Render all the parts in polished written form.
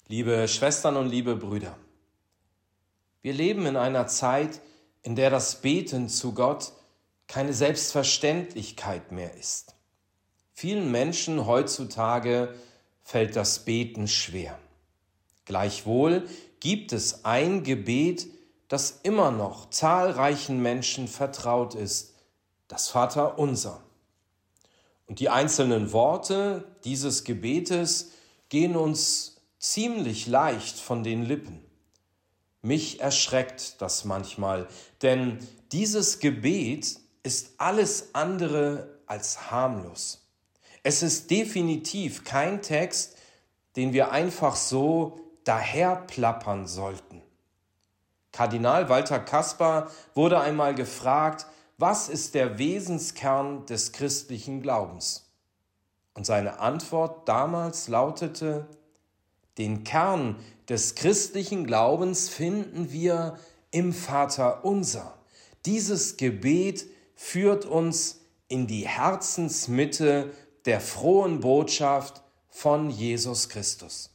Liebe Schwestern und liebe Brüder, wir leben in einer Zeit, in der das Beten zu Gott keine Selbstverständlichkeit mehr ist. Vielen Menschen heutzutage fällt das Beten schwer. Gleichwohl gibt es ein Gebet, das immer noch zahlreichen Menschen vertraut ist, das Vaterunser. Und die einzelnen Worte dieses Gebetes gehen uns ziemlich leicht von den Lippen. Mich erschreckt das manchmal, denn dieses Gebet ist alles andere als harmlos. Es ist definitiv kein Text, den wir einfach so daherplappern sollten. Kardinal Walter Kasper wurde einmal gefragt, was ist der Wesenskern des christlichen Glaubens? Und seine Antwort damals lautete: Den Kern des christlichen Glaubens finden wir im Vaterunser. Dieses Gebet führt uns in die Herzensmitte der frohen Botschaft von Jesus Christus.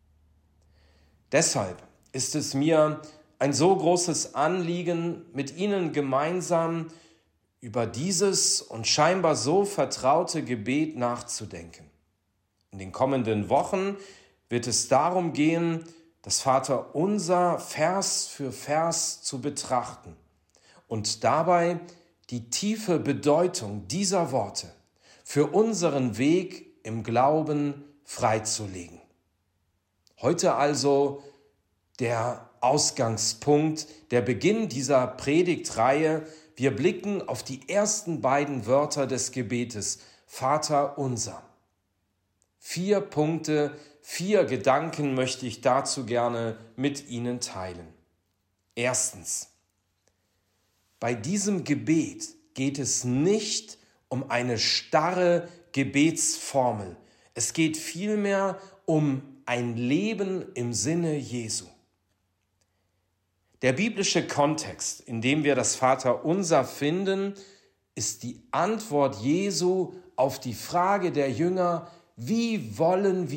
Deshalb ist es mir ein so großes Anliegen, mit Ihnen gemeinsam über dieses und scheinbar so vertraute Gebet nachzudenken. In den kommenden Wochen wird es darum gehen, das Vaterunser Vers für Vers zu betrachten und dabei die tiefe Bedeutung dieser Worte für unseren Weg im Glauben freizulegen. Heute also der Ausgangspunkt, der Beginn dieser Predigtreihe. Wir blicken auf die ersten beiden Wörter des Gebetes, Vaterunser. 4 Punkte, 4 Gedanken möchte ich dazu gerne mit Ihnen teilen. Erstens: Bei diesem Gebet geht es nicht um eine starre Gebetsformel. Es geht vielmehr um ein Leben im Sinne Jesu. Der biblische Kontext, in dem wir das Vaterunser finden, ist die Antwort Jesu auf die Frage der Jünger: Wie sollen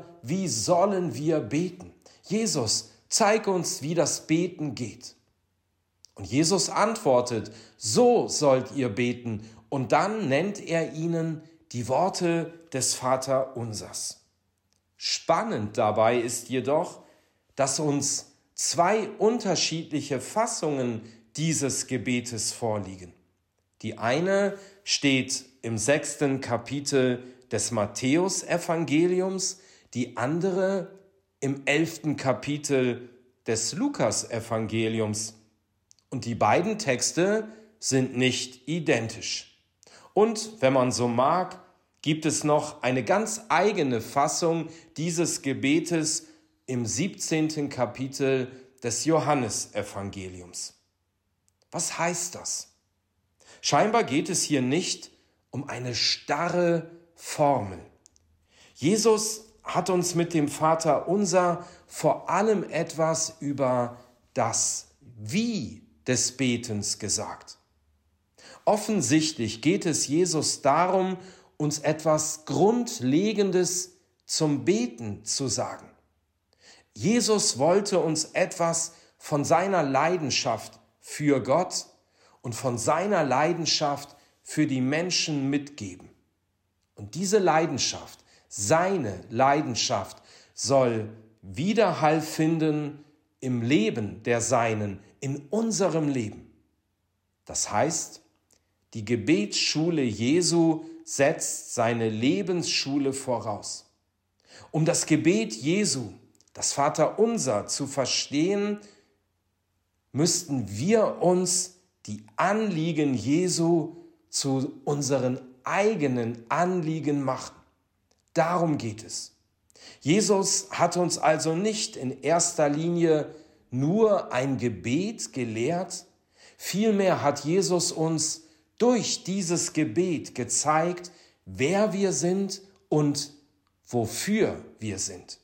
wir beten? Jesus, zeig uns, wie das Beten geht. Und Jesus antwortet: So sollt ihr beten. Und dann nennt er ihnen die Worte des Vaterunsers. Spannend dabei ist jedoch, dass uns 2 unterschiedliche Fassungen dieses Gebetes vorliegen. Die eine steht im 6. Kapitel des Matthäus-Evangeliums, die andere im 11. Kapitel des Lukas-Evangeliums. Und die beiden Texte sind nicht identisch. Und wenn man so mag, gibt es noch eine ganz eigene Fassung dieses Gebetes im 17. Kapitel des Johannesevangeliums. Was heißt das? Scheinbar geht es hier nicht um eine starre Formel. Jesus hat uns mit dem Vaterunser vor allem etwas über das Wie des Betens gesagt. Offensichtlich geht es Jesus darum, uns etwas Grundlegendes zum Beten zu sagen. Jesus wollte uns etwas von seiner Leidenschaft für Gott und von seiner Leidenschaft für die Menschen mitgeben. Und diese Leidenschaft, seine Leidenschaft, soll Widerhall finden im Leben der Seinen, in unserem Leben. Das heißt, die Gebetsschule Jesu setzt seine Lebensschule voraus. Um das Gebet Jesu, das Vaterunser, zu verstehen, müssten wir uns die Anliegen Jesu zu unseren eigenen Anliegen machen. Darum geht es. Jesus hat uns also nicht in erster Linie nur ein Gebet gelehrt, vielmehr hat Jesus uns durch dieses Gebet gezeigt, wer wir sind und wofür wir sind.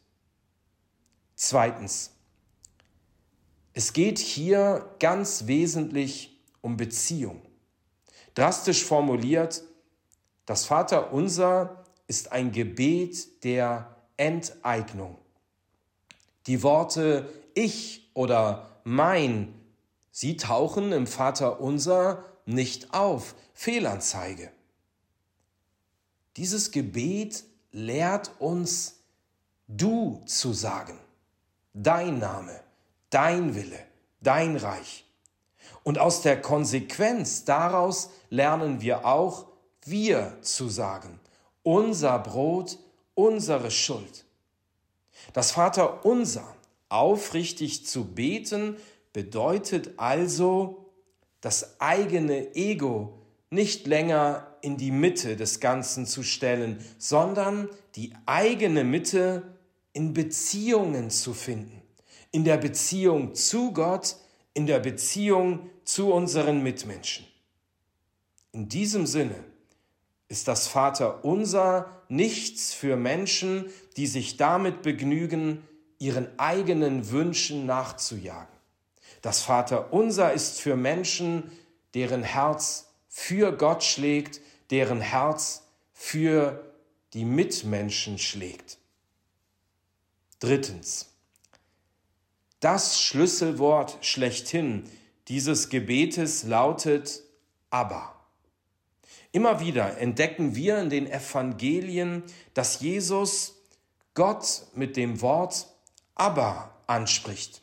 Zweitens: Es geht hier ganz wesentlich um Beziehung. Drastisch formuliert, das Vaterunser ist ein Gebet der Enteignung. Die Worte ich oder mein, sie tauchen im Vaterunser nicht auf. Fehlanzeige. Dieses Gebet lehrt uns, du zu sagen. Dein Name, dein Wille, dein Reich. Und aus der Konsequenz daraus lernen wir auch, wir zu sagen. Unser Brot, unsere Schuld. Das Vaterunser aufrichtig zu beten bedeutet also, das eigene Ego nicht länger in die Mitte des Ganzen zu stellen, sondern die eigene Mitte in Beziehungen zu finden. In der Beziehung zu Gott, in der Beziehung zu unseren Mitmenschen. In diesem Sinne ist das Vaterunser nichts für Menschen, die sich damit begnügen, ihren eigenen Wünschen nachzujagen. Das Vaterunser ist für Menschen, deren Herz für Gott schlägt, deren Herz für die Mitmenschen schlägt. Drittens. Das Schlüsselwort schlechthin dieses Gebetes lautet Abba. Immer wieder entdecken wir in den Evangelien, dass Jesus Gott mit dem Wort Abba anspricht.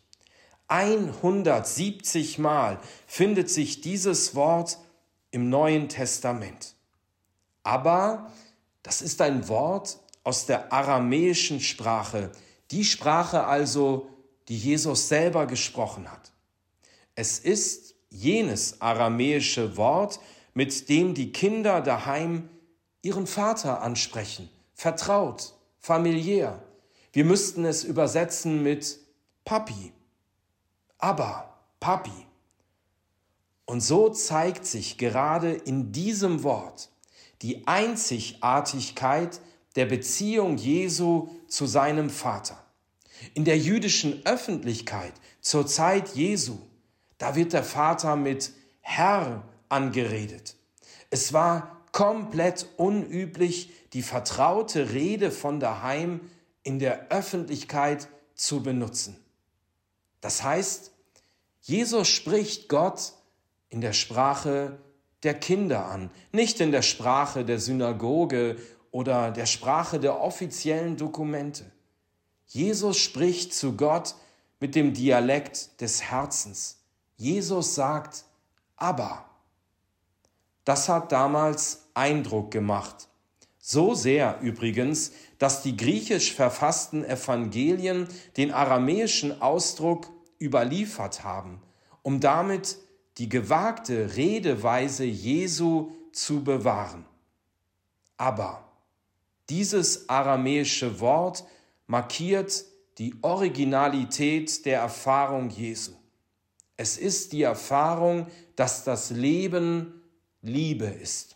170 Mal findet sich dieses Wort im Neuen Testament. Abba, das ist ein Wort aus der aramäischen Sprache, die Sprache also, die Jesus selber gesprochen hat. Es ist jenes aramäische Wort, mit dem die Kinder daheim ihren Vater ansprechen, vertraut, familiär. Wir müssten es übersetzen mit Papi, Abba, Papi. Und so zeigt sich gerade in diesem Wort die Einzigartigkeit der Beziehung Jesu zu seinem Vater. In der jüdischen Öffentlichkeit zur Zeit Jesu, da wird der Vater mit Herr angeredet. Es war komplett unüblich, die vertraute Rede von daheim in der Öffentlichkeit zu benutzen. Das heißt, Jesus spricht Gott in der Sprache der Kinder an, nicht in der Sprache der Synagoge oder der Sprache der offiziellen Dokumente. Jesus spricht zu Gott mit dem Dialekt des Herzens. Jesus sagt Abba. Das hat damals Eindruck gemacht. So sehr übrigens, dass die griechisch verfassten Evangelien den aramäischen Ausdruck überliefert haben, um damit die gewagte Redeweise Jesu zu bewahren. Aber dieses aramäische Wort markiert die Originalität der Erfahrung Jesu. Es ist die Erfahrung, dass das Leben Liebe ist.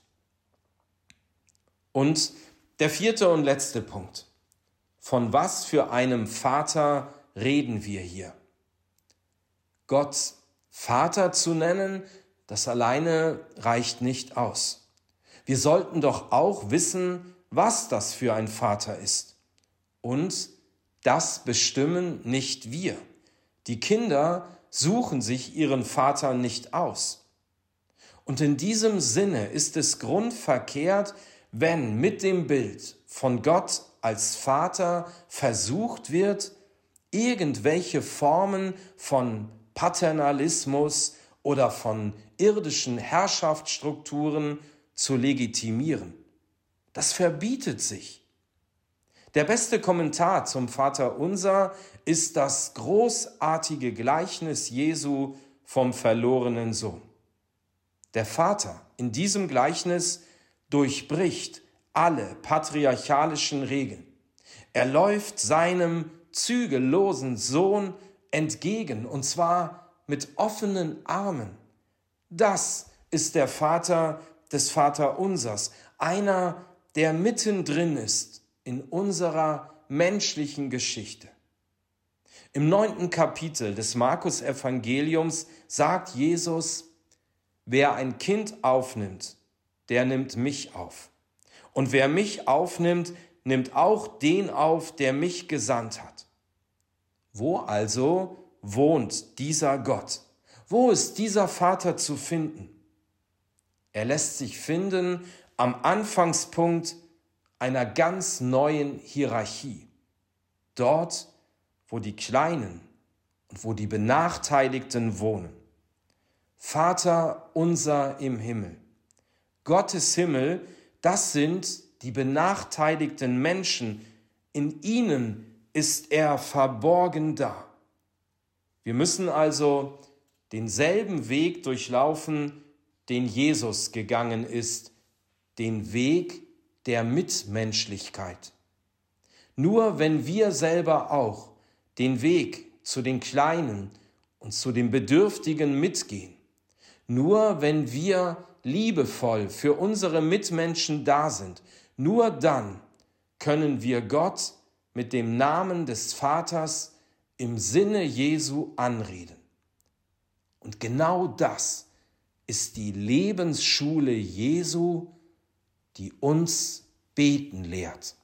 Und der vierte und letzte Punkt. Von was für einem Vater reden wir hier? Gott Vater zu nennen, das alleine reicht nicht aus. Wir sollten doch auch wissen, was das für ein Vater ist. Und das bestimmen nicht wir. Die Kinder suchen sich ihren Vater nicht aus. Und in diesem Sinne ist es grundverkehrt, wenn mit dem Bild von Gott als Vater versucht wird, irgendwelche Formen von Paternalismus oder von irdischen Herrschaftsstrukturen zu legitimieren. Das verbietet sich. Der beste Kommentar zum Vaterunser ist das großartige Gleichnis Jesu vom verlorenen Sohn. Der Vater in diesem Gleichnis durchbricht alle patriarchalischen Regeln. Er läuft seinem zügellosen Sohn entgegen, und zwar mit offenen Armen. Das ist der Vater des Vaterunsers, einer, der mittendrin ist in unserer menschlichen Geschichte. Im 9. Kapitel des Markus-Evangeliums sagt Jesus: Wer ein Kind aufnimmt, der nimmt mich auf. Und wer mich aufnimmt, nimmt auch den auf, der mich gesandt hat. Wo also wohnt dieser Gott? Wo ist dieser Vater zu finden? Er lässt sich finden am Anfangspunkt einer ganz neuen Hierarchie. Dort, wo die Kleinen und wo die Benachteiligten wohnen. Vater unser im Himmel. Gottes Himmel, das sind die benachteiligten Menschen. In ihnen ist er verborgen da. Wir müssen also denselben Weg durchlaufen, den Jesus gegangen ist, den Weg der Mitmenschlichkeit. Nur wenn wir selber auch den Weg zu den Kleinen und zu den Bedürftigen mitgehen, nur wenn wir liebevoll für unsere Mitmenschen da sind, nur dann können wir Gott mit dem Namen des Vaters im Sinne Jesu anreden. Und genau das ist die Lebensschule Jesu, die uns beten lehrt.